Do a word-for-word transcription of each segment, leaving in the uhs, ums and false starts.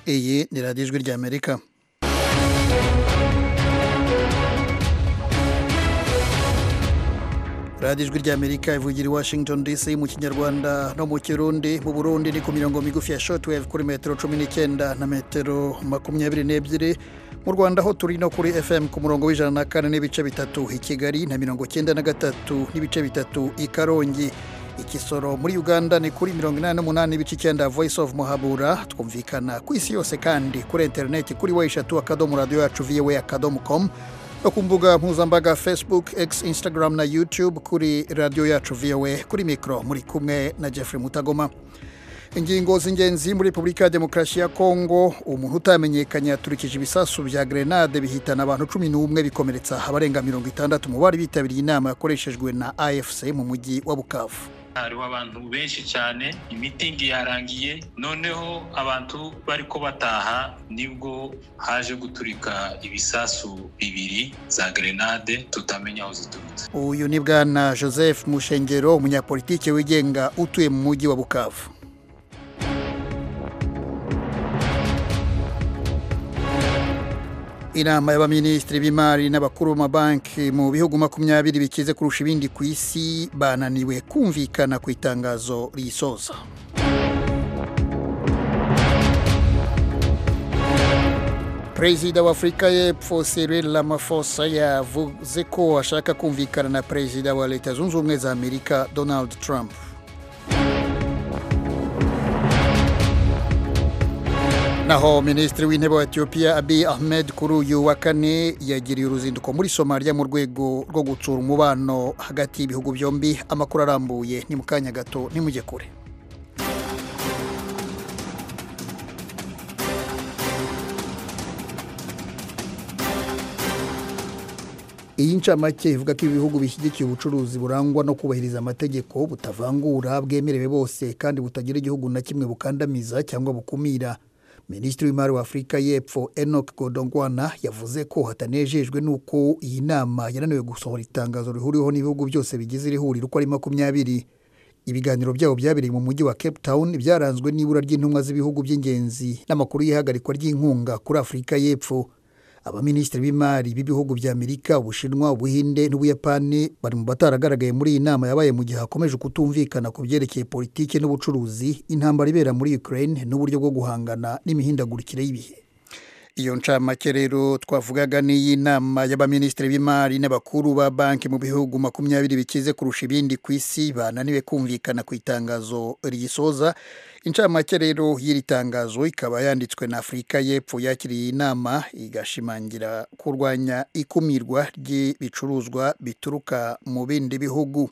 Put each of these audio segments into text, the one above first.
Iyi ni radiyo ijwi ry'Amerika. radiyo ijwi ry'Amerika ivugira i Washington D C mu Kinyarwanda no mu Kirundi. Mu Burundi ni ku mirongo migufi ya shortwave kuri metero cumi n'icyenda na metero makumyabiri n'ebyiri. Mu Rwanda ho turi no kuri F M ku murongo w'ijana na kane n'ibice bitatu i Kigali na mirongo cyenda na gatatu n'ibice bitatu i Karongi. Ikisoro muri Uganda ni kuri mirongo inani n'umunani n'ibice icyenda Voice of Muhabura. Twumvikana ku isi yose kandi kuri internet kuri wa eshatu akadomo radio yacu v o a akadomo com no ku mbuga mpuzambaga Facebook, X, Instagram na YouTube kuri radio yacu V O A. Kuri mikro muri kumwe na Jeffrey Mutagoma. Ingingo z'ingenzi muri Republika ya Demokarasi ya Kongo, umuntu utamenyekanye yaturikije ibisasu bya grenade bihitana abantu cumi n'umwe bikomeretsa abarenga mirongo itandatu mu bari bitabiriye inama yakoreshejwe na A F C mu mujyi wa Bukavu. Hariho abantu benshi cyane, imitingi yarangiye, noneho abantu bariko bataha nibwo haje guturika ibisasu bibiri za grenade tutamenya aho ziturutse. Uyu ni bwana Joseph Mushengero, umunyapolitike wigenga utuye mu mujyi wa Bukavu. Inama y'abaminisitiri b'imari n'abakuru b'amabanki mu bihugu makumyabiri bikize kurusha ibindi ku isi bananiwe kumvikana ku itangazo risoza. Perezida wa Afrika y'Epfo Cyril Ramaphosa yavuze ko ashaka kumvikana na Perezida wa Leta Zunze Ubumwe za Amerika Donald Trump. Naho Minisitiri w'Intebe wa Ethiopia Abiy Ahmed kuri uyu wa kane yagiriye uruzinduko muri Somalia mu rwego rwo gutsura umubano hagati y'ibihugu byombi. Amakuru arambuye ni mu kanya gato nimujye kure. Iyi ncamake ivuga ko ibihugu bishyigikiye ubucuruzi burangwa no kubahiriza amategeko, butavangura, bwemerewe bose kandi butagira igihugu na kimwe bukandamiza cyangwa bukumira. Minisitiri w'Imari wa Afrika y'Epfo Enoch Godongwana yavuze ko hatanejejwe nuko iyi nama yananiwe gusohora itangazo rihuriweho n'ibihugu byose bigize iri huriro uko ari makumyabiri. Ibiganiro byabo byabereye mu mujyi wa Cape Town byaranzwe n'ibura ry'intumwa z'ibihugu by'ingenzi n'amakuru y'ihagarikwa ry'inkunga kuri Afrika y'Epfo. Abaminisitiri b'imari b'ibihugu bya Amerika, Ubushinwa, Ubuhinde n'Ubuyapani bari mu bataragaragaye muri iyi nama yabaye mu gihe hakomeje kutumvikana ku byerekeye politike n'ubucuruzi, intambara ibera muri Ukraine n'uburyo bwo guhangana n'imihindagurikire y'ibihe. Iyo ncamake rero twavugaga n'iyi nama y'abaminisitiri b'imari n'abakuru ba banki mu bihugu makumyabiri bikize kurusha ibindi ku isi bananiwe kumvikana ku itangazo risoza. Incamake rero y'iri tangazo ikaba yanditswe na Afrika y'Epfo yakiriye inama igashimangira kurwanya ikumirwa ry'ibicuruzwa bituruka mu bindi bihugu.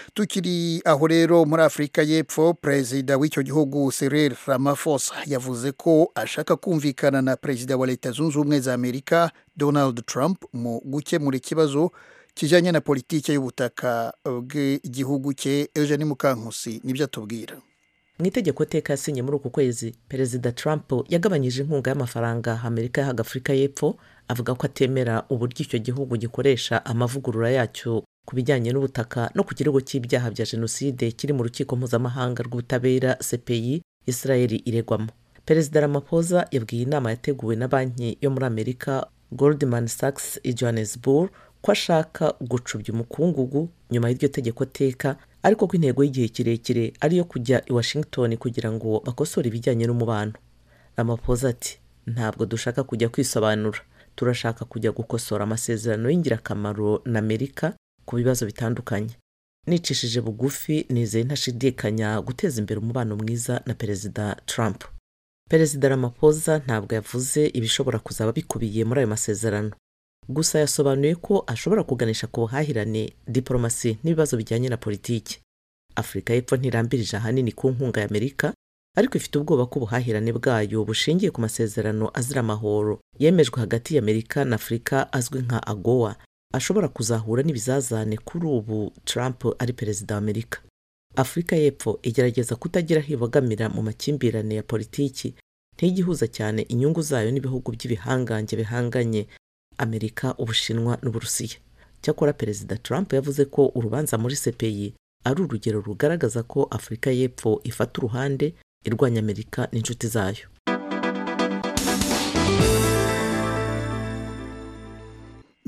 Tukiri aho rero muri Afrika y'Epfo, Perezida w'icyo gihugu Cyril Ramaphosa yavuze ko ashaka kumvikana na Perezida wa Leta Zunze Ubumwe za Amerika Donald Trump mu gukemura ikibazo kijanye na politike y'ubutaka bw'igihugu cye. Eugene Mukankusi nibyo atubwira. Mu itegeko teka yasinye muri uku kwezi, Perezida Trump yagabanyije inkunga y'amafaranga Amerika yahaga Afrika y'Epfo, avuga ko atemera uburyo icyo gihugu gikoresha amavugurura yacyo ku bijyanye n'ubutaka no ku kirego cy'ibyaha bya jenoside kiri mu rukiko mpuzamahanga rw'ubutabera C P I Israel iregwamo. Perezida Ramaphosa yabwiye inama yateguwe na banki yo muri Amerika Goldman Sachs i Johannesburg ko ashaka gucubya umukungugu nyuma y'iryo tegeko teka, ariko ko intego y'igihe kirekire ari yo kujya i Washington kugira ngo bakosore ibijyanye n'umubano. Ramaphosa ati, ntabwo dushaka kujya kwisobanura, turashaka kujya gukosora amasezerano y'ingirakamaro na Amerika ku bibazo bitandukanye. Nicishije bugufi nizeye ntashidikanya guteza imbere umubano mwiza na Perezida Trump. Perezida Ramaphosa ntabwo yavuze ibishobora kuzaba bikubiye muri ayo masezerano, gusa yasobanuye ko ashobora kuganisha ku buhahirane, diplomasi n'ibibazo bijyanye na politiki. Afrika y'Epfo ntirambirije ahanini ku nkunga ya Amerika, ariko ifite ubwoba ko ubuhahirane bwayo bushingiye ku masezerano azira amahoro yemejwe hagati ya Amerika na Afrika azwi nka AGOA ashobora kuzahura n'ibizazane kuri ubu Trump ari perezida wa Amerika. Afrika y'Epfo igerageza kutagira hibogamira mu makimbirane ya politiki, ntigihuza cyane inyungu zayo n'ibihugu by'ibihangange bihanganye Amerika, Ubushinwa n'Uburusiya. Cyakora Perezida Trump yavuze ko urubanza muri C P I ari urugero rugaragaza ko Afrika y'Epfo ifata uruhande irwanya Amerika n'inshuti zayo.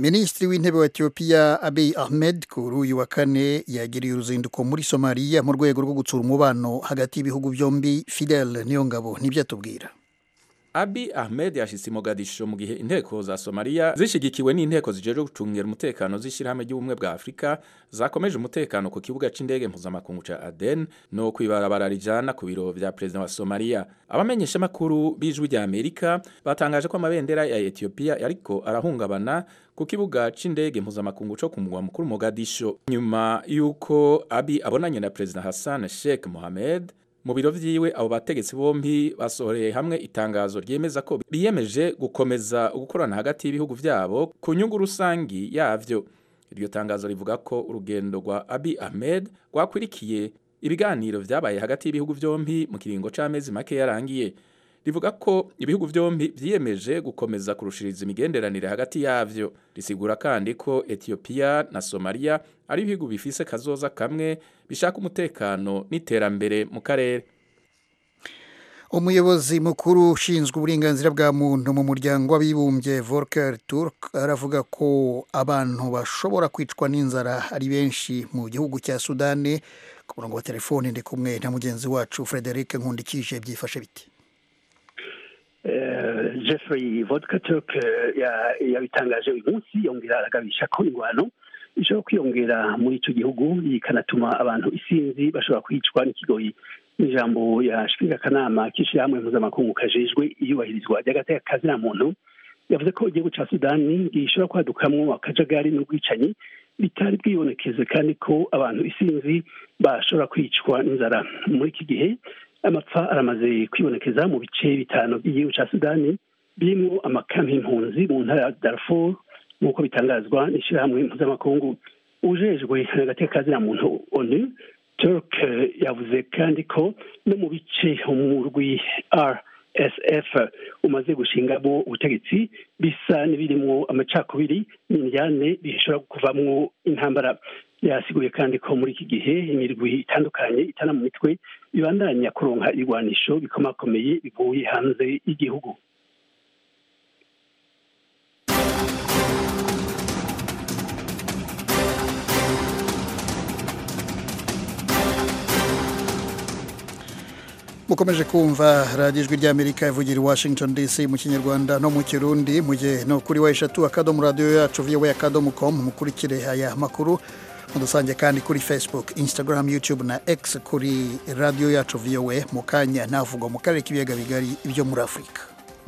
Minisitiri w'intebe wa Ethiopia Abiy Ahmed kuri uyu wa kane yagiriye uruzinduko muri Somalia mu rwego rwo gutsura umubano hagati y'ibihugu byombi. Fidel Niyongabo nibyo atubwira. Abiy Ahmed yashitse i Mogadisho mu gihe inteko za Somalia zishigikiwe n'inteko zijeje gucungira umutekano z'ishirahamwe ry'ubumwe bwa Afrika zakomeje umutekano ku kibuga c'indege mpuzamakungu ca Aden no kwibarabara rijana ku biro vya president wa Somalia. Abamenyesha makuru bijwi rya Amerika batangaje ko amabendera ya Ethiopia yariko arahungabana ku kibuga c'indege mpuzamakungu co ku mugwa mukuru Mogadisho nyuma yuko Abiy abonanye na president Hassan Sheikh Mohamed. Mu biro vyiwe abo bategetsi bombi basohoreye hamwe itangazo ryemeza ko biyemeje gukomeza gukorana hagati y'ibihugu vyabo ku nyungu rusangi yavyo. Iryo tangazo rivuga ko urugendo rwa Abiy Ahmed rwakwirikiye ibiganiro vyabaye hagati y'ibihugu vyombi mu kiringo c'amezi make yarangiye. Rivuga ko ibihugu vyombi vyiyemeje gukomeza kurushiriza imigenderanire hagati yavyo. Risigura kandi ko Ethiopia na Somalia ari ibihugu bifise kazoza kamwe bishaka umutekano n'iterambere mu karere. Umuyobozi mukuru ushinzwe uburenganzira bwa muntu mu muryango w'abibumbye Volker Turk aravuga ko abantu bashobora kwicwa n'inzara ari benshi mu gihugu cya Sudani. Ku murongo wa telefone ndi kumwe na mugenzi wacu Frederic Nkundikije. Byifashe biti? Uh, Jeffrey Volker Turk yabitangaje uyu munsi yongera aragabisha ko ingwano ishobora kwiyongera muri icyo gihugu ikanatuma abantu isinzi bashobora kwicwa n'ikigoyi. Ijambo yashikirije akanama k'ishirahamwe mpuzamakungu kajejwe iyubahirizwa ry'agateka kazina muntu yavuze ko igihugu ca Sudani gishobora kwadukamwo akajagari n'ubwicanyi bitari bwibonekeze kandi ko abantu isinzi bashobora kwicwa n'inzara. Muri iki gihe amapfa aramaze kwibonekeza mu bice bitanu by'igihugu ca Sudani birimo amakampi y'impunzi mu ntara ya Darfur nk'uko bitangazwa n'ishirahamwe mpuzamakungu ujejwe agateka kazina muntu ONU. Turk yavuze kandi ko no mu bice umurwi R S F umaze gushingamo ubutegetsi bisa n'ibirimo amacakubiri n'indyane bishobora kuvamwo intambara. Yasiguye kandi ko muri iki gihe imirwi itandukanye itana mu mitwe ibandanya kuronka igwanisho bikomakomeye bivuye hanze y'igihugu. Mukomeje kumva radiyo ijwi ry'Amerika ivugira i Washington D C mu Kinyarwanda no mu Kirundi. Mujye no kuri wa eshatu akadomo radiyo yacu V O A akadomo com mukurikire aya makuru. Mudusange kandi kuri Facebook, Instagram, YouTube na X kuri radiyo yacu V O A. Mu kanya navugwa mu karere k'ibiyaga bigari byo muri Afurika.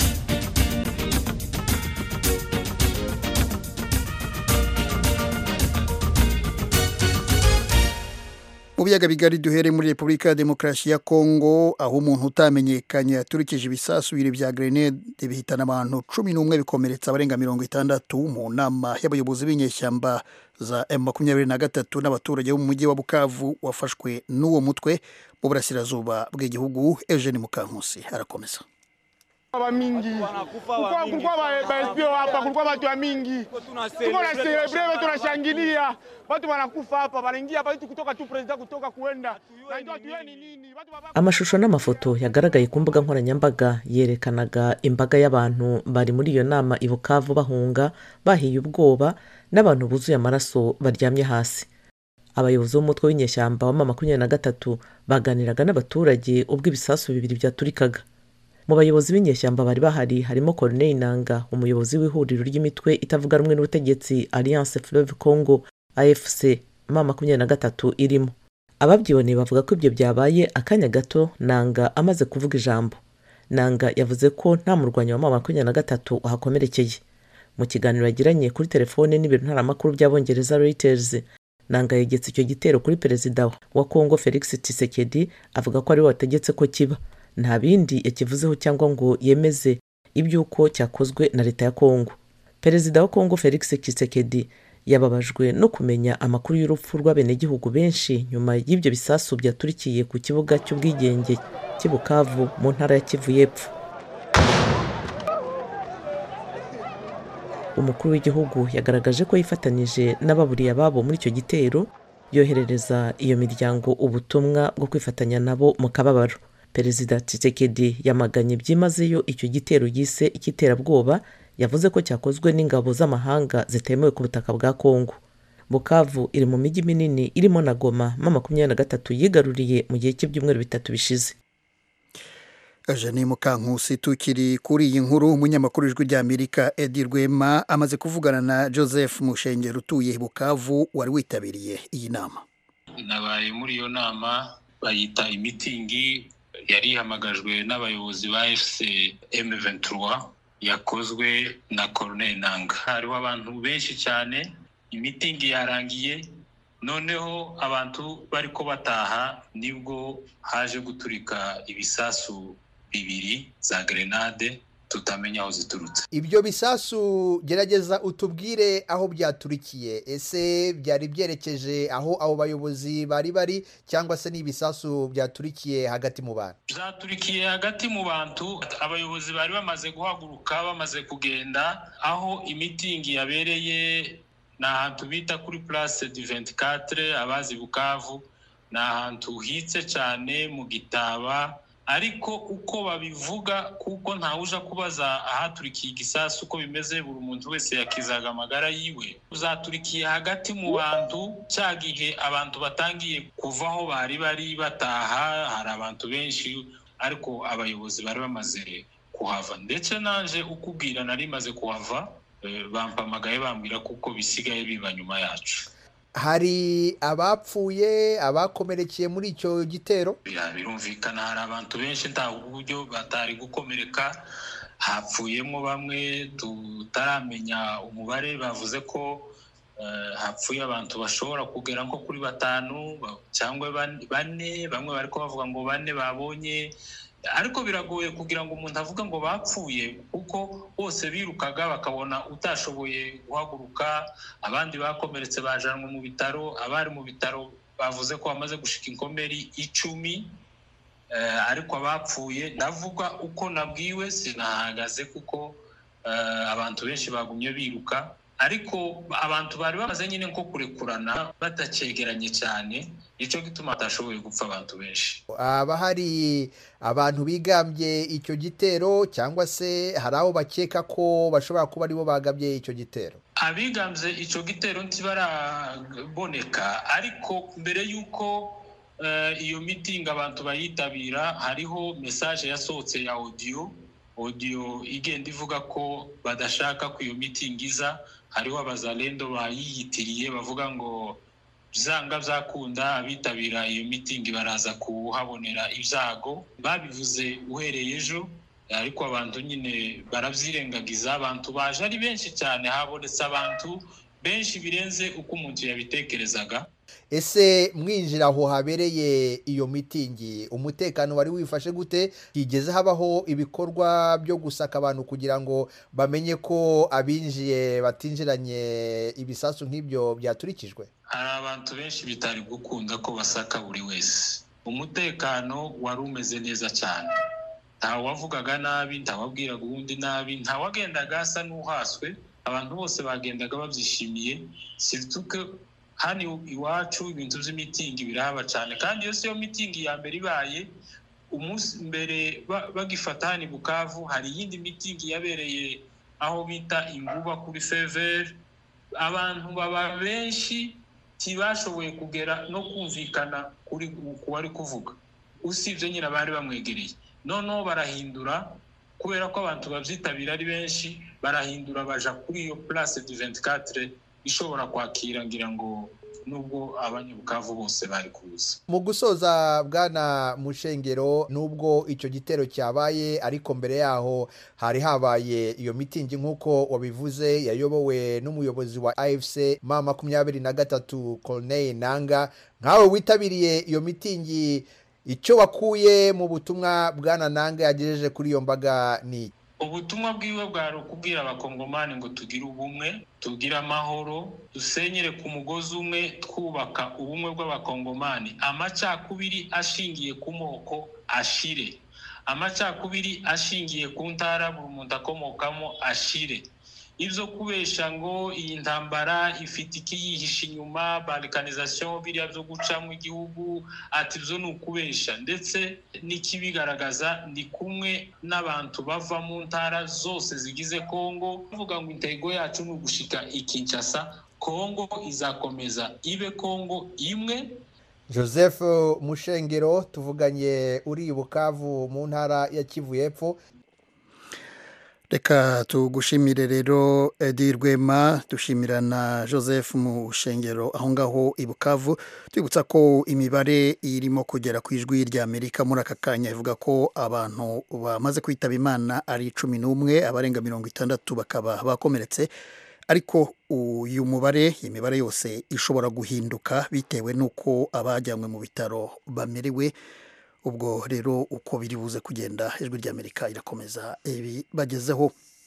Mu biyaga bigari duhere muri Repubulika ya Demokarasi ya Kongo aho umuntu utamenyekanye yaturikije ibisasu bibiri bya grenade bihitana abantu cumi n'umwe bikomeretsa abarenga mirongo itandatu mu nama y'abayobozi b'inyeshyamba za M makumyabiri na gatatu n'abaturage bo mu mujyi wa Bukavu wafashwe n'uwo mutwe mu burasirazuba bw'igihugu. Eugene Mukankusi arakomeza. Baba mingi kulikuwa kulikuwa ba espio hapa, kulikuwa watu wa mingi, tuko na celebrate, tunashangilia, watu wanakufa hapa, wanaingia hapa kutoka tu president kutoka kuenda na ndio tueni nini. Amashusho n'amafoto yagaragaye ku mbuga nkoranyambaga yerekanaga imbaga y'abantu bari muri iyo nama i Bukavu bahunga bahiye ubwoba n'abantu buzuye amaraso baryamye hasi. Abayobozi b'umutwe w'inyeshyamba wa makumyabiri na gatatu baganiraga n'abaturage ubwo ibisasu bibiri byaturikaga. Mu bayobozi b'inyeshyamba bari bahari harimo Corneille Nangaa, umuyobozi w'ihuriro ry'imitwe itavuga rumwe n'ubutegetsi Alliance Fleuve Congo A F C makumyabiri na gatatu irimo. Ababyiboneye bavuga ko ibyo byabaye akanya gato Nangaa amaze kuvuga ijambo. Nangaa yavuze ko nta murwanyi wa makumyabiri na gatatu uhakomerekeye. Mu kiganiro yagiranye kuri telefone n'ibiro ntaramakuru by'Abongereza Reuters, Nangaa yegetse icyo gitero kuri perezida wa Congo Felix Tshisekedi avuga ko ari we wategetse ko kiba. Nta bindi yakivuzeho cyangwa ngo yemeze ibyuko cyakozwe na leta ya Kongo. Perezida wa Kongo Felix Tshisekedi yababajwe no kumenya amakuru y'urupfu rw'abenegihugu benshi nyuma y'ibyo bisasu byaturikiye ku kibuga cy'ubwigenge cy'i Bukavu mu ntara ya Kivu y'Epfo. Umukuru w'igihugu yagaragaje ko yifatanije n'ababuriye ababo muri icyo gitero, yoherereza iyo miryango ubutumwa bwo kwifatanya nabo mu kababaro. Perezida Tshisekedi yamaganye byimazeyo icyo gitero yise ikiterabwoba yavuze ko cyakozwe n'ingabo z'amahanga zitemewe ku butaka bwa Kongo. Bukavu iri mu mijyi minini irimo na Goma ma makumyabiri na gatatu yigaruriye mu gihe cy'ibyumweru bitatu bishize. Eugenie Mukankusi, tukiri kuri iyi nkuru, umunyamakuru w'Ijwi ry'Amerika Edi Rwema amaze kuvugana na Joseph Mushengero utuye Bukavu wari witabiriye iyi nama. Nabaye muri iyo nama bayita imitingi yari ihamagajwe n'abayobozi ba F C M vingt-trois yakozwe na Colonel Nanga. Hariho abantu benshi cyane, imitingi yarangiye, noneho abantu bariko bataha nibwo haje guturika ibisasu bibiri za grenade tutamenya aho ziturutse. Ibyo bisasu gerageza utubwire aho byaturikiye. Ese byari byerekeje aho abo bayobozi bari bari cyangwa se n'ibisasu byaturikiye hagati mu bantu? Byaturikiye hagati mu bantu. Abayobozi bari bamaze guhaguruka, bamaze kugenda aho imitingi yabereye. Na ahantu bita kuri Place du vingt-quatre, abazi Bukavu, na ahantu hitse cyane mu Gitaba, ariko uko babivuga kuko ntawuja kubaza ahaturikiye igisasu uko bimeze, buri muntu wese yakizaga amagara yiwe. Uzaturikiye hagati mu bantu, cyagihe abantu batangiye kuvaho bari bari bataha, hari abantu benshi, ariko abayobozi bari bamaze kuhava. Ndetse nanje ukubwira nari maze kuhava, bampamagaye bambwira kuko bisigaye biba nyuma yacu. Hari abapfuye, abakomerekeye muri icyo gitero? Birumvikana hari abantu benshi nta buryo batari gukomereka, hapfuyemo bamwe tutaramenya umubare. Bavuze ko uh, hapfuye abantu bashobora kugera nko kuri batanu cyangwa bane, bamwe bariko bavuga ngo bane babonye, ariko biragoye kugira ngo umuntu avuga ngo bapfuye kuko bose birukaga bakabona utashoboye guhaguruka. Abandi bakomeretse bajanwe mu bitaro, abari mu bitaro bavuze ko bamaze gushika inkomeri icumi, uh, ariko abapfuye ndavuga uko nabwiwe sinahagaze kuko uh, abantu benshi bagumye biruka, ariko abantu bari bamaze nyine nko kurekurana batacegeranye cyane, icyo gituma atashoboye gupfa abantu benshi. Aba hari abantu bigambye icyo gitero cyangwa se hari aho bakeka ko bashobora kuba aribo bagabye icyo gitero? Abigambye icyo gitero ntibaraboneka, ariko mbere yuko uh, iyo meeting abantu bayitabira hariho message yasohotse ya audio audio igenda ivuga ko badashaka ko iyo meeting iza. Hariho abazalendo bayiyitiriye bavuga ngo byanga byakunda abitabira iyo meeting baraza kuhabonera ibyago. Babivuze uhereye ejo, ariko abantu nyine baravyirengagiza. Abantu baje ari benshi cyane, habonetse abantu benshi birenze uko umuntu yabitekerezaga. Ese mwinjira aho habereye iyo mitingi, umutekano wari wifashe gute? Higeze habaho ibikorwa byo gusaka abantu kugira ngo bamenye ko abinjiye batinjiranye ibisasu nk'ibyo byaturikijwe? Hari abantu benshi bitari gukunda ko basaka buri wese. Umutekano wari umeze neza cyane, nta wavugaga nabi, nta wabwiraga uwundi nabi, nta wagendaga asa n'uhaswe. Abantu bose bagendaga babyishimiye. Sivituke hano iwacu ibintu by'imitingi birahaba cyane, kandi iyo siyo mitingi ya mbere ibaye. Umunsi mbere bagifata hano Bukavu hari yindi mitingi yabereye aho bita Inguba kuri Fever. Abantu baba benshi tibashoboye kugera no kumvikana kuri kuwari kuvuga, usibye nyine bari bamwegereye. Noneho barahindura kubera ko abantu babyitabira ari benshi, barahindura baja kuri iyo Place du vingt-quatre ishobora kwakira ngira ngo nubwo abanyabukavu bose bari kuza. Mu gusoza bwana Mushengero, nubwo icyo gitero cyabaye ariko mbere yaho hari habaye iyo mitingi nk'uko wabivuze yayobowe n'umuyobozi wa A F C ma makumyabiri na gatatu Colonel Nanga. Nkawe witabiriye iyo mitingi, icyo wakuye mu butumwa bwana Nanga yagejeje kuri iyo mbaga ni? Ubutumwa bwiwe bwari ukubwira abakongomani ngo tugire ubumwe, tugire amahoro, dusenyere ku mugozi umwe, twubaka ubumwe bw'abakongomani. Amacakubiri ashingiye ku moko ashire, amacakubiri ashingiye ku ntara buri muntu akomokamo ashire. ivyo kubesha ngo iyi ntambara ifite ikiyihisha inyuma balkanisation biriya vyo gucamwa igihugu ati vyo ni ukubesha ndetse n'ikibigaragaza ni kumwe n'abantu bava mu ntara zose zigize Kongo bavuga ngo intego yacu ni ugushika i Kinshasa, Kongo izakomeza ibe Kongo imwe. Joseph Mushengero tuvuganye uri Bukavu mu ntara ya Kivu y'Epfo. Reka tugushimire rero Edi Rwema, dushimira na Joseph Mushengero aho ngaho i Bukavu, twibutsa ko imibare irimo kugera ku ijwi rya Amerika muri aka kanya ivuga ko abantu bamaze kwitaba Imana ari cumi n'umwe, abarenga mirongo itandatu bakaba bakomeretse, ariko uyu mubare imibare yose ishobora guhinduka bitewe n'uko abajyanywe mu bitaro bamerewe. Ubwo rero uko biri buze kugenda ijwi ry'Amerika irakomeza ibi bagezeho.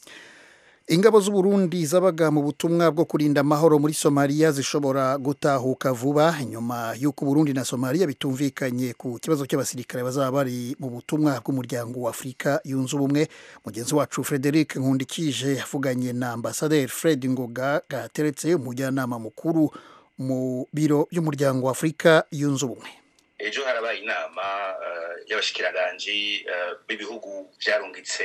Ingabo z'u Burundi zabaga mu butumwa bwo kurinda amahoro muri Somalia zishobora gutahuka vuba nyuma y'uko Burundi na Somalia bitumvikanye ku kibazo cy'abasirikare bazaba bari mu butumwa bw'umuryango wa Afrika yunze ubumwe. Mugenzi wacu Frederic Nkundikije yavuganye na Ambassadeur Fred Ngoga Gateretse, umujyanama mukuru mu biro by'umuryango wa Afrika yunze ubumwe. Ejo harabaye inama y'abashikiranganje b'ibihugu byarungitse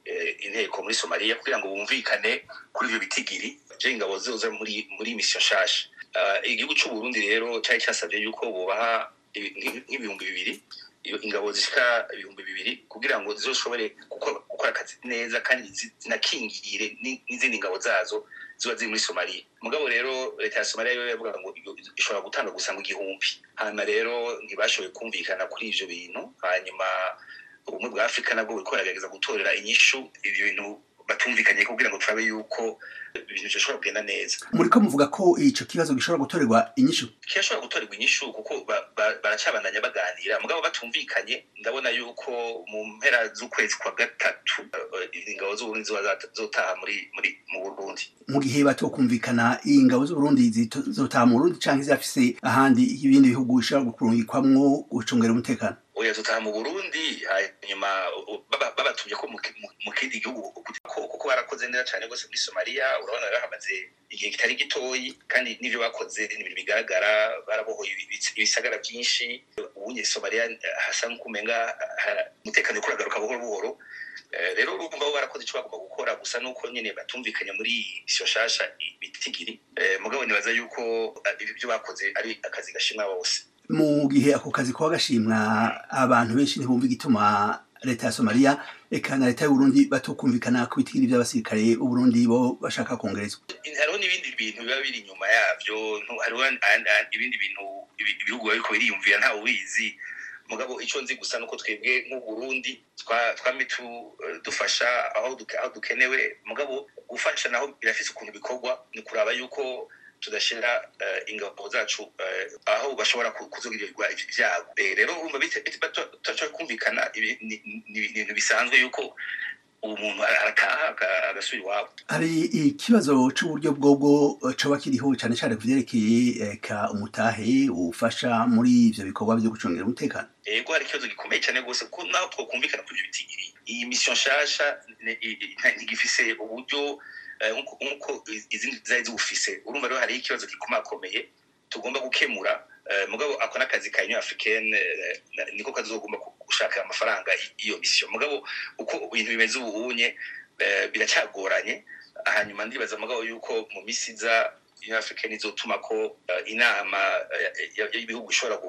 inteko muri Somalia kugira ngo bumvikane kuri ivyo bitigiri je ingabo zoza muri muri mission shasha. Igihugu cy'u Burundi rero cyari cyasabye yuko bubaha nk'ibihumbi bibiri ingabo zishika ibihumbi bibiri kugira ngo zizoshobore gukora akazi neza kandi zinakingire n'izindi ngabo zazo ziba ziri muri Somalia. Mugabo rero leta ya Somalia yo yavuga ngo ishobora gutanga gusa mu gihumbi. Hanyuma rero ntibashoboye kumvikana kuri ivyo bintu, hanyuma ubumwe bwa Afrika nabwo buriko buragerageza gutorera inyishu ivyo bintu batumvikanye kugira ngo turabe yuko ibintu bishobora kugenda neza. Muriko muvuga ko ico kibazo gishobora gutorerwa inyishu? Kishobora gutorerwa inyishu kuko baracabandanya baganira, mugabo batumvikanye. Ndabona yuko mu mpera z'ukwezi kwa gatatu ingabo z'u Burundi zotaha muri muri mu Burundi. Mu gihe batokumvikana ingabo z'u Burundi zotaha mu Burundi canke zafise ahandi ibindi bihugu bishobora gukurungikwamwo gucungera umutekano? Oya, zotaha mu Burundi hanyuma babatumye ko mu kindi gihugu kuko barakoze neza cyane gose muri Somalia. Urabona rero hamaze igihe kitari gitoyi kandi n'ivyo bakoze n'ibintu bigaragara, barabohoye ibisagara byinshi. Ubunye Somalia hasa nk'ukumenga umutekano kuragaruka buhoro buhoro. Rero urumva bo barakoze icyo bagomba gukora, gusa nuko nyene batumvikanye muri isyo shasha bitigiri. Mugabo nibaza yuko ibyo bakoze ari akazi gashimwa bose. Mu gihe ako kazi kwa gashimwa abantu benshi ntibumva igituma leta ya Somalia eka na leta y'u Burundi batokumvikana ku bitigiri by'abasirikare u Burundi bo bashaka kongerezwa. Hariho n'ibindi bintu biba biri inyuma yavyo, hariho ibindi bintu ibihugu bariko biriyumvira nta ubizi. Mugabo ico nzi gusa nuko twebwe nk'u Burundi twame dufasha aho dukenewe, mugabo gufasha naho birafise ukuntu bikorwa, ni kuraba yuko tudashira ingabo zacu aho bashobora kuzogirirwa ivyago. Rero urumva bitacho kumvikana ibintu bisanzwe yuko umuntu arataha agasubira iwabo. Hari ikibazo c'uburyo bwobwo coba kiriho cyane cyane kuvyerekeye ka umutahe ufasha muri ivyo bikorwa byo gucungira umutekano. Ego hari ikibazo gikomeye cyane gose ko naho twokumvikana kuri bitigiri. Iyi mission shasha ntigifise uburyo nkuko izindi zari zibufise. Urumva rero hari ikibazo gikomakomeye tugomba gukemura. Mugabo ako nakazi ka Union Africaine niko kazogomba gushaka amafaranga iyo mission. Mugabo uko ibintu bimeze ubunye biracagoranye. Hanyuma ndibaza mugabo yuko mu misiza Union Africaine izotuma ko inama y'ibihugu ishobora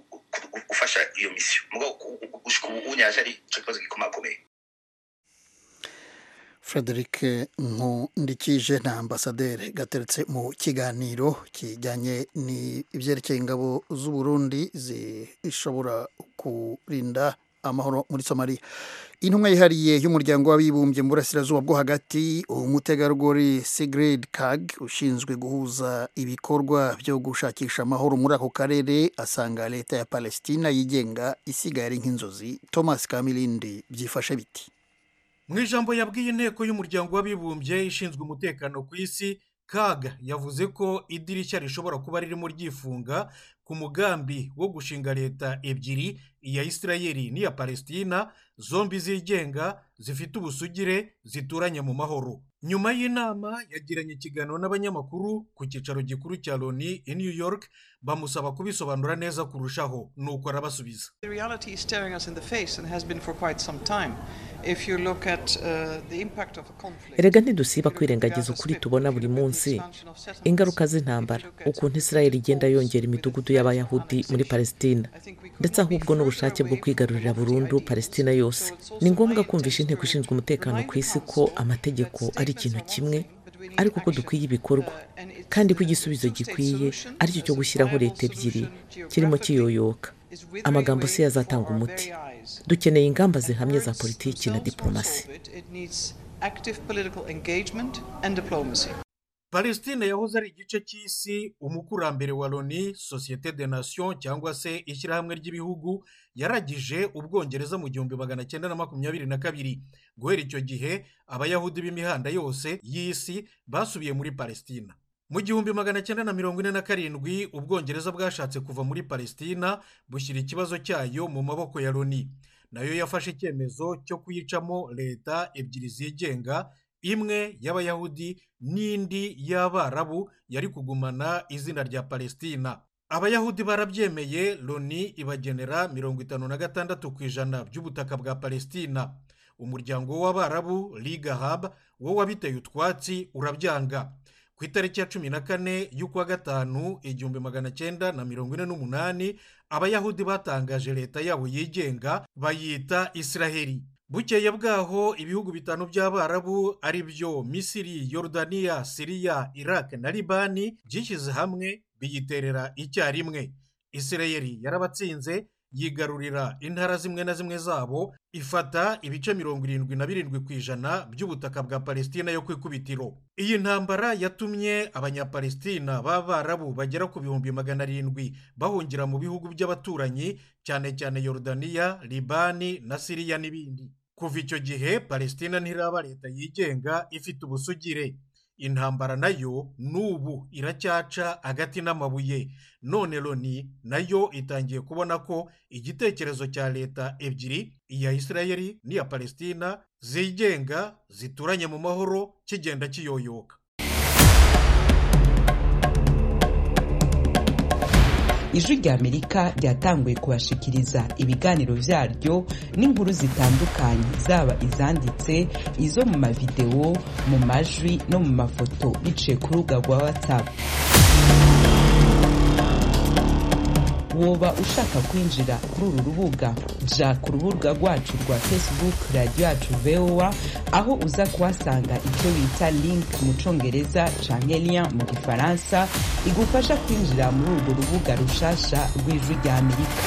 gufasha iyo mission. Mugabo gushika ubunye aje ari cyo kibazo gikomakomeye. Frederic Nkundikije na Ambassadeur Gateretse mu kiganiro kijyanye n'ibyerekeye ingabo z'u Burundi zishobora kurinda amahoro muri Somalia. Intumwa yihariye y'umuryango w'abibumbye mu burasirazuba bwo hagati, umutegarugori Sigrid Kaag ushinzwe guhuza ibikorwa byo gushakisha amahoro muri ako karere, asanga leta ya Palestina yigenga isigaye ari nk'inzozi. Thomas Kamilindi byifashe biti. Mu ijambo yabwiye inteko y'umuryango w'abibumbye ishinzwe umutekano ku isi, Kaag yavuze ko idirishya rishobora kuba ririmo ryifunga ku mugambi wo gushinga leta ebyiri, iya Isirayeli n'iya Palestina, zombi zigenga zifite ubusugire zituranye mu mahoro. nyuma y'inama yagiranye ikiganiro n'abanyamakuru ku cyicaro gikuru cya Loni i New York bamusaba kubisobanura neza kurushaho nuko arabasubiza. The reality is staring us in the face and has been for quite some time. If you look at uh, the impact of a conflict. Erega ntidusiba kwirengagiza ukuri tubona buri munsi. Ingaruka z'intambara, ukuntu Israel igenda yongera imidugudu y'abayahudi muri Palestina, ndetse ahubwo n'ubushake bwo kwigarurira burundu Palestina yose. Ni ngombwa kumvisha inteko ishinzwe umutekano ku isi ko amategeko ari ikintu kimwe, ariko ko dukwiye ibikorwa, kandi ko igisubizo gikwiye ari cyo cyo gushyiraho leta ebyiri kirimo kiyoyoka. Amagambo si yazatanga umuti. Dukeneye ingamba zihamye za politiki na diplomasi. Palestina yahoze ari igice cy'isi, umukurambere wa Loni, Société des Nations cyangwa se ishyirahamwe ry'ibihugu, yaragije Ubwongereza mu gihumbi magana cyenda na makumyabiri na kabiri. Guhera icyo gihe abayahudi b'imihanda yose y'isi basubiye muri Palestina. Mu gihumbi magana cyenda na mirongo ine na karindwi Ubwongereza bwashatse kuva muri Palestina bushyira ikibazo cyayo mu maboko ya Loni, nayo yafashe icyemezo cyo kuyicamo leta ebyiri zigenga, imwe y'abayahudi n'indi y'abarabu yari kugumana izina rya Palestina. Abayahudi barabyemeye, Loni ibagenera mirongo itanu na gatandatu ku ijana by'ubutaka bwa Palestina. Umuryango w'abarabu Liga Arab wo wabiteye utwatsi urabyanga. Ku itariki ya cumi na kane y'ukwa gatanu igihumbi magana cyenda na mirongo ine n'umunani abayahudi batangaje leta yabo yigenga bayita Israheli. Bukeye bwaho ibihugu bitanu by'abarabu ari byo Misiri, Yordania, Syria, Iraq na Libani byishyize hamwe biyiterera icyarimwe. Israheli yarabatsinze, yigarurira intara zimwe na zimwe zabo, ifata ibice mirongo irindwi na birindwi ku ijana by'ubutaka bwa Palestina yo ku ikubitiro. Iyi ntambara yatumye abanyapalestina b'abarabu bagera ku bihumbi magana arindwi bahungira mu bihugu by'abaturanyi, cyane cyane Yordania, Libani na Syria n'ibindi. Kuva icyo gihe Palestina ntiraba leta yigenga ifite ubusugire. Intambara nayo n'ubu iracyaca agati n'amabuye. None Loni nayo itangiye kubona ko igitekerezo cya leta ebyiri, iya Israeli n'iya Palestina, zigenga zituranye mu mahoro kigenda kiyoyoka. Ijwi ry'Amerika ryatanguye kubashikiriza ibiganiro byaryo n'inkuru zitandukanye, zaba izanditse, izo mu mavideo, mu majwi no mu mafoto biciye ku rubuga rwa WhatsApp. Woba ushaka kwinjira kuri uru rubuga, ja ku rubuga rwacu rwa Facebook Radio Yacu V O A, aho uza kuhasanga icyo bita link mu Congereza canke lien mu Gifaransa igufasha kwinjira muri urwo rubuga rushasha rw'Ijwi ry'Amerika.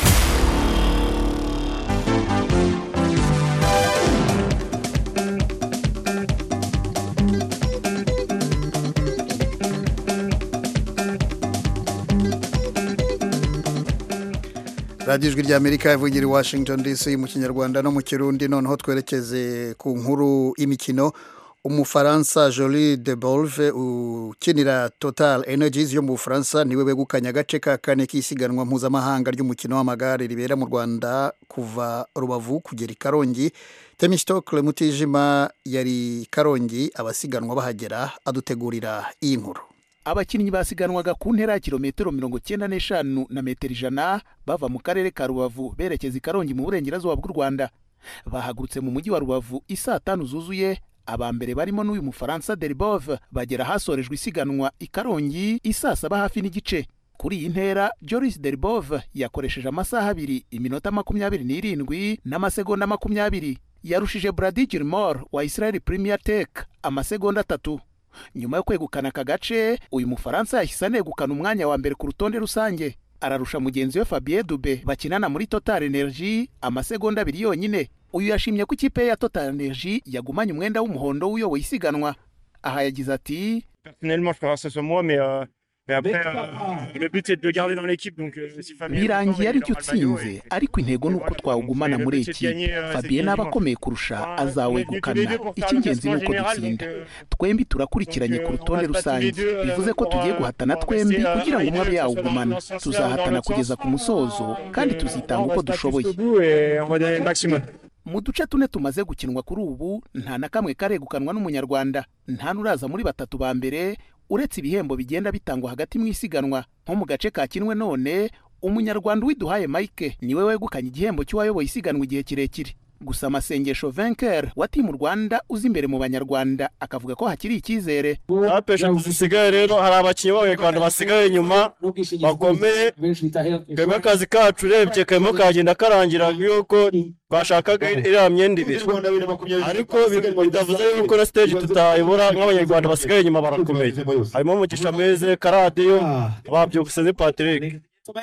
radiyo ijwi ry'Amerika ivugira i Washington D C mu kinyarwanda no mu kirundi. Noneho twerekeze ku nkuru y'imikino. Umufaransa Jolie de Bolve ukinira Total Energies yo mu Bufaransa niwe wegukanye agace ka kane k'isiganwa mpuzamahanga ry'umukino w'amagare ribera mu Rwanda kuva Rubavu kugera i Karongi. Temistokle Mutijima yari Karongi abasiganwa bahagera adutegurira iyi nkuru. Abakinnyi basiganwaga ku ntera ya kilometero mirongo cyenda n'eshanu na metero ijana bava mu karere ka Rubavu berekeza i Karongi mu burengerazuba bw'u Rwanda. Bahagurutse mu mujyi wa Rubavu isaa tanu zuzuye. Abambere barimo n'uyu Mufaransa Delbove bagera hasorejwe isiganwa i Karongi isaa saba hafi n'igice. Kuri iyi ntera Joris Delbove yakoresheje amasaha abiri iminota makumyabiri n'irindwi n'amasegonda makumyabiri. Yarushije Brady Gilmore wa Israel Premier Tech amasegonda atatu. Nyuma yo kwegukana aka gace, uyu Mufaransa yahise anegukana umwanya wa mbere ku rutonde rusange. Ararusha mugenzi we Fabien Dube bakinana muri Total Energy amasegonda abiri yonyine. Uyu yashimye ko ikipe ya Total Energy yagumanye umwenda w'umuhondo w'uyoboye isiganwa. Aha yagize ati: Personnellement, je pense que c'est moi, mais euh, mais après euh, le but c'est de le garder dans l'équipe, donc euh, si Fabien birangiye ari cyo tsinze, ariko intego nuko twawugumana muri iki. Fabien nabakomeye kurusha azawegukana. Icy'ingenzi nuko dutsinda. Twembi turakurikiranye ku rutonde rusange. Bivuze ko tugiye guhatana twembi kugira ngo umwe abe yawugumana. Tuzahatana kugeza ku musozo kandi tuzitanga uko dushoboye. mu duce tune tumaze gukinwa kuri ubu nta na kamwe karegukanwa n'umunyarwanda, nta nuraza muri batatu ba mbere uretse ibihembo bigenda bitangwa hagati mu isiganwa. Nko mu gace kakinwe none umunyarwanda Widuhaye Mike niwe wegukanye igihembo cy'uwayoboye isiganwa igihe kirekire. Gusa Masengesho Venker wa Team Rwanda uzi imbere mu banyarwanda akavuga ko hakiri icyizere. Apesha kuzisigaye rero hari abakinyi b'abanyarwanda basigaye inyuma bakomeye, twebwe akazi kacu urebye karimo kagenda karangira yuko bashakaga iriya myenda ibiri, ariko bidavuze yuko na stage tutayibura nk'abanyarwanda basigaye inyuma barakomeye. Harimo Mugisha Mweze, Karadiyo, Babyukuseze Patrick,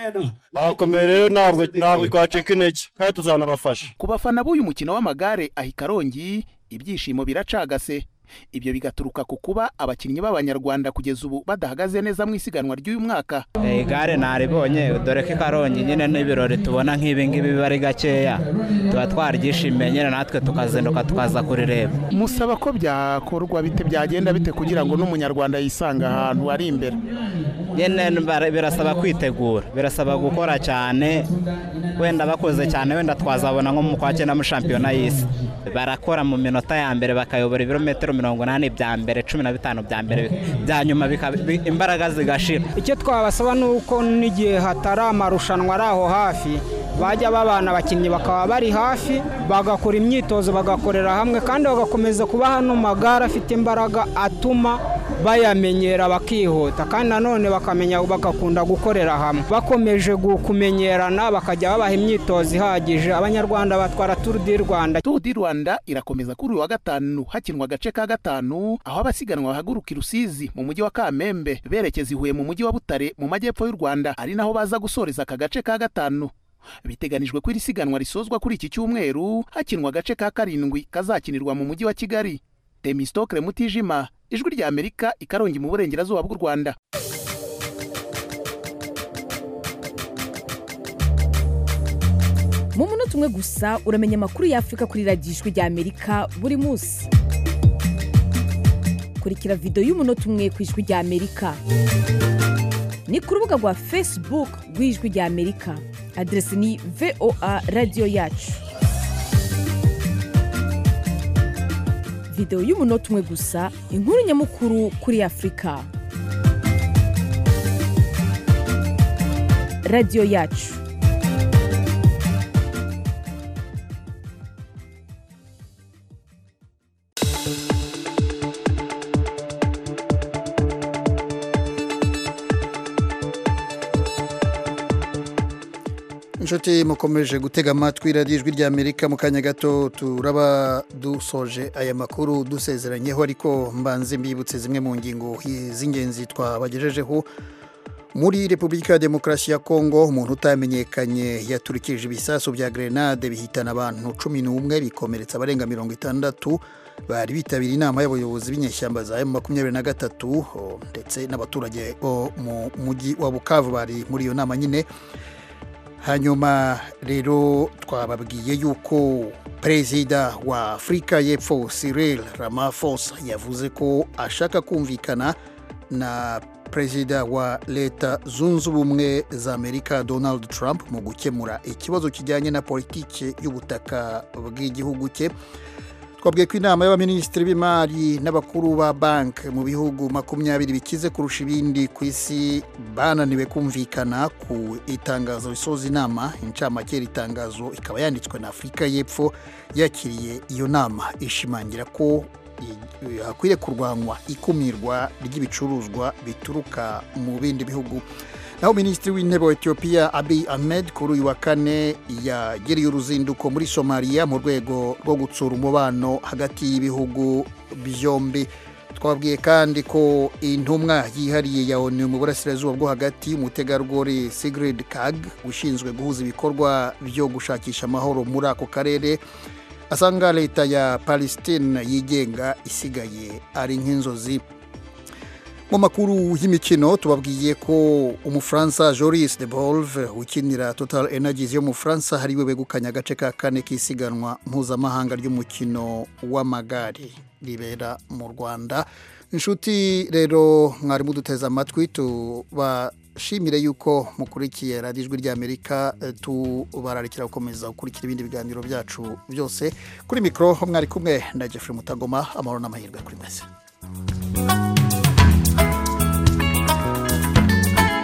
bakomeye rero ntabwo ntabwo twacika intege kandi tuzanabafasha. Ku bafana b'uyu mukino w'amagare ahi Karongi ibyishimo biracagase. Ibyo bigaturuka ku kuba abakinnyi b'abanyarwanda kugeza ubu badahagaze neza mu isiganwa ry'uyu mwaka. Igare naribonye dore ko Karongi nyine n'ibirori tubona nk'ibi ngibi biba ari gakeya, tuba twaryishimiye nyine natwe tukazinduka tukaza kurireba. Musaba ko byakorwa bite, byagenda bite kugira ngo n'umunyarwanda yisanga ahantu ari imbere? Nyine birasaba kwitegura, birasaba gukora cyane, wenda bakoze cyane wenda twazabona nko mu kwa cyenda mu shampiyona y'isi. Barakora mu minota ya mbere bakayobora ibirometero mirongo inani bya mbere, cumi na bitanu bya mbere, bya nyuma imbaraga zigashira. Icyo twabasaba nuko n'igihe hatari amarushanwa ari aho hafi bajya babana abakinnyi bakaba bari hafi bagakora imyitozo bagakorera hamwe kandi bagakomeza kuba hano magara afite imbaraga atuma bayamenyera bakihuta kandi nanone bakamenya bagakunda gukorera hamwe. Bakomeje kumenyerana bakajya babaha imyitozo ihagije. Abanyarwanda batwara Tour du Rwanda. Tour du Rwanda irakomeza kuri wa gatanu hakinwa agace ka gatanu aho abasiganwa bahaguruka Rusizi mu mujyi wa Kamembe berekeza Ihuye mu mujyi wa Butare mu majyepfo y'u Rwanda, ari naho baza gusoreza aka gace ka gatanu. Biteganijwe ko iri siganwa risozwa kuri iki cyumweru hakinwa agace ka karindwi kazakinirwa mu mujyi wa Kigali. Temistokle Mutijima, Ijwi rya Amerika, i Karongi mu burengerazuba bw'u Rwanda. Mu munota umwe gusa uramenya amakuru y'Afrika kuri radiyo Ijwi rya Amerika buri munsi. Kurikira video y'umunota umwe ku Ijwi rya Amerika. Ni ku rubuga rwa Facebook rw'Ijwi rya Amerika. Adresi ni V O A Radio Yacu. Video y'umunota umwe gusa, inkuru nyamukuru kuri Afrika. Radio Yacu. Inshuti mukomeje gutega amatwi radiyo Ijwi rya Amerika, mu kanya gato turaba dusoje aya makuru dusezeranyeho, ariko mbanze mbibutse zimwe mu ngingo z'ingenzi twabagejejeho. Muri Repubulika ya Demokarasi ya Kongo umuntu utamenyekanye yaturikije ibisasu bya grenade bihitana abantu cumi n'umwe bikomeretsa abarenga mirongo itandatu bari bitabiriye inama y'abayobozi b'inyeshyamba za M makumyabiri na gatatu ndetse n'abaturage bo mu mujyi wa Bukavu bari muri iyo nama nyine. Hanyuma rero twababwiye yuko Perezida wa Afrika y'Epfo Cyril Ramaphosa yavuze ko ashaka kumvikana na Perezida wa Leta Zunze Ubumwe za Amerika Donald Trump mu gukemura ikibazo kijyanye na politiki y'ubutaka bw'igihugu cye. Twabwiye ko inama y'abaminisitiri b'imari n'abakuru ba banki mu bihugu makumyabiri bikize kurusha ibindi ku isi bananiwe kumvikana ku itangazo risoza inama. Incamake itangazo ikaba yanditswe na Afrika y'Epfo yakiriye iyo nama, ishimangira ko hakwiriye kurwanywa ikumirwa ry'ibicuruzwa bituruka mu bindi bihugu. Naho Minisitiri w'Intebe wa Ethiopia Abiy Ahmed kuri uyu wa kane yagiriye uruzinduko muri Somalia mu rwego rwo gutsura umubano hagati y'ibihugu byombi. Twabwiye kandi ko intumwa yihariye ya ONU mu burasirazuba bwo hagati umutegarugori Sigrid Kaag ushinzwe guhuza ibikorwa byo gushakisha amahoro muri ako karere asanga leta ya Palestine yigenga isigaye ari nk'inzozi. Mu makuru y'imikino tubabwiye ko umufaransa Joris de Bolve ukinira Total Energies yo mu France hari we begukanya agace ka kane kisiganwa mpuzamahanga ry'umukino w'amagare ribera mu Rwanda. Inshuti rero mwari muduteza amatwi tuba tubashimire yuko mukurikiye radiyo ijwi ry'Amerika tubararikira gukomeza gukurikira ibindi biganiro byacu byose kuri mikoro mwari kumwe na Jeffrey Mutagoma amahoro n'amahirwe kuri mwese